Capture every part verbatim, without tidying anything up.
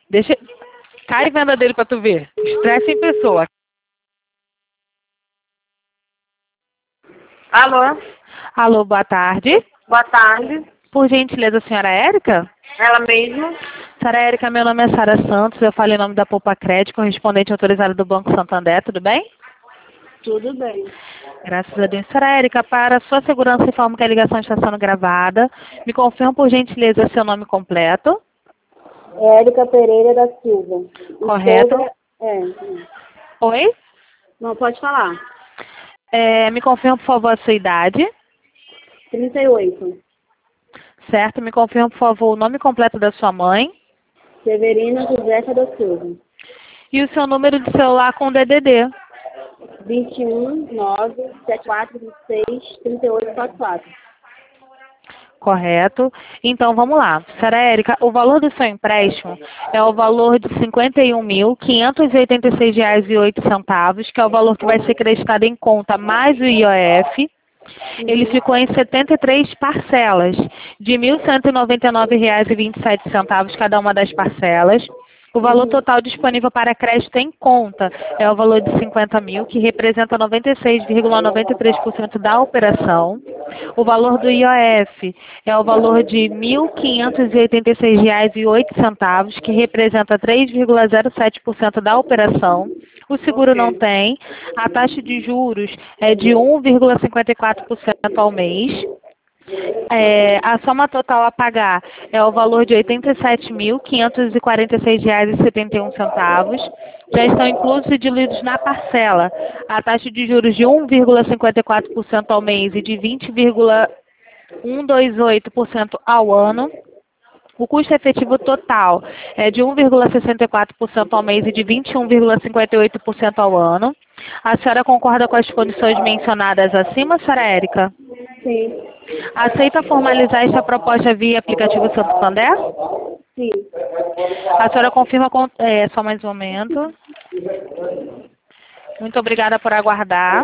Deixa... Cai venda dele pra tu ver. Estresse em pessoa. Alô? Alô, boa tarde. Boa tarde. Por gentileza, senhora Érica? Ela mesma? Senhora Érica, meu nome é Sara Santos, eu falo em nome da Poupa Crédito, correspondente autorizado do Banco Santander, tudo bem? Tudo bem. Graças a Deus. Senhora Érica, para sua segurança, informo que a ligação está sendo gravada. Me confirma, por gentileza, seu nome completo. Érica Pereira da Silva. Correto. Esposa... É. Oi? Não, pode falar. É, me confirma, por favor, a sua idade. trinta e oito. Certo. Me confirma, por favor, o nome completo da sua mãe. Severina Josefa da Silva. E o seu número de celular com D D D. vinte e um, nove, setenta e quatro, vinte e seis, trinta e oito, quarenta e quatro. Correto. Então, vamos lá. Senhora Érica, o valor do seu empréstimo é o valor de cinquenta e um mil, quinhentos e oitenta e seis reais e oito centavos, que é o valor que vai ser creditado em conta mais o I O F. Ele ficou em setenta e três parcelas, de mil cento e noventa e nove reais e vinte e sete centavos cada uma das parcelas. O valor total disponível para crédito em conta é o valor de cinquenta mil, que representa noventa e seis vírgula noventa e três por cento da operação. O valor do I O F é o valor de mil quinhentos e oitenta e seis reais e oito centavos, que representa três vírgula zero sete por cento da operação. O seguro não tem. A taxa de juros é de um vírgula cinquenta e quatro por cento ao mês. É, a soma total a pagar é o valor de oitenta e sete mil, quinhentos e quarenta e seis reais e setenta e um centavos. Já estão inclusos e diluídos na parcela a taxa de juros de um vírgula cinquenta e quatro por cento ao mês e de vinte vírgula cento e vinte e oito por cento ao ano. O custo efetivo total é de um vírgula sessenta e quatro por cento ao mês e de vinte e um vírgula cinquenta e oito por cento ao ano. A senhora concorda com as condições mencionadas acima, senhora Érica? Sim. Aceita formalizar esta proposta via aplicativo Santander? Sim. A senhora confirma, com, é, só mais um momento. Muito obrigada por aguardar.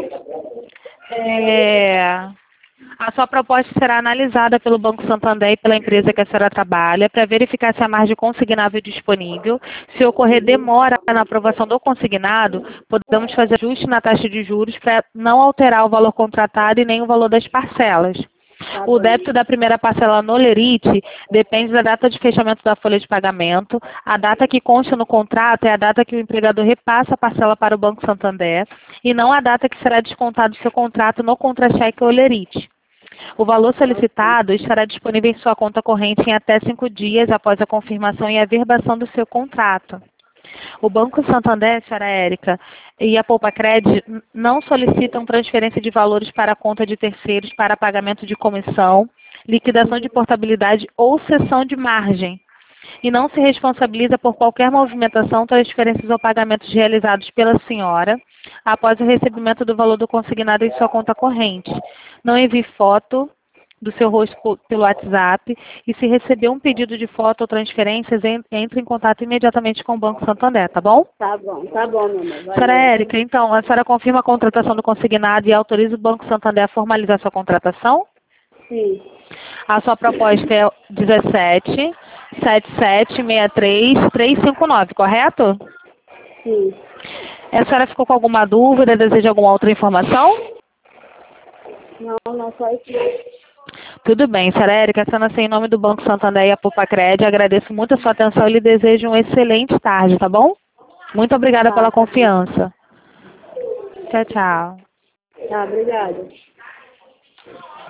É, a sua proposta será analisada pelo Banco Santander e pela empresa que a senhora trabalha para verificar se a margem consignável disponível. Se ocorrer demora na aprovação do consignado, podemos fazer ajuste na taxa de juros para não alterar o valor contratado e nem o valor das parcelas. O débito da primeira parcela no Lerite depende da data de fechamento da folha de pagamento. A data que consta no contrato é a data que o empregador repassa a parcela para o Banco Santander e não a data que será descontado do seu contrato no contra-cheque ou Lerite. O valor solicitado estará disponível em sua conta corrente em até cinco dias após a confirmação e averbação do seu contrato. O Banco Santander, senhora Érica, e a Poupa Crédito não solicitam transferência de valores para a conta de terceiros para pagamento de comissão, liquidação de portabilidade ou cessão de margem. E não se responsabiliza por qualquer movimentação, transferências ou pagamentos realizados pela senhora após o recebimento do valor do consignado em sua conta corrente. Não envie foto do seu rosto pelo WhatsApp e se receber um pedido de foto ou transferências, entre em contato imediatamente com o Banco Santander, tá bom? Tá bom, tá bom, meu amor. Senhora Érica, então, a senhora confirma a contratação do consignado e autoriza o Banco Santander a formalizar sua contratação? Sim. A sua proposta é dezessete, setenta e sete, sessenta e três, trezentos e cinquenta e nove, correto? Sim. A senhora ficou com alguma dúvida, deseja alguma outra informação? Não, não, só isso. Tudo bem, senhora Érica, a senhora, em nome do Banco Santander e a Poupa Crédito, agradeço muito a sua atenção e lhe desejo uma excelente tarde, tá bom? Muito obrigada pela confiança. Tchau, tchau. Tá, obrigada.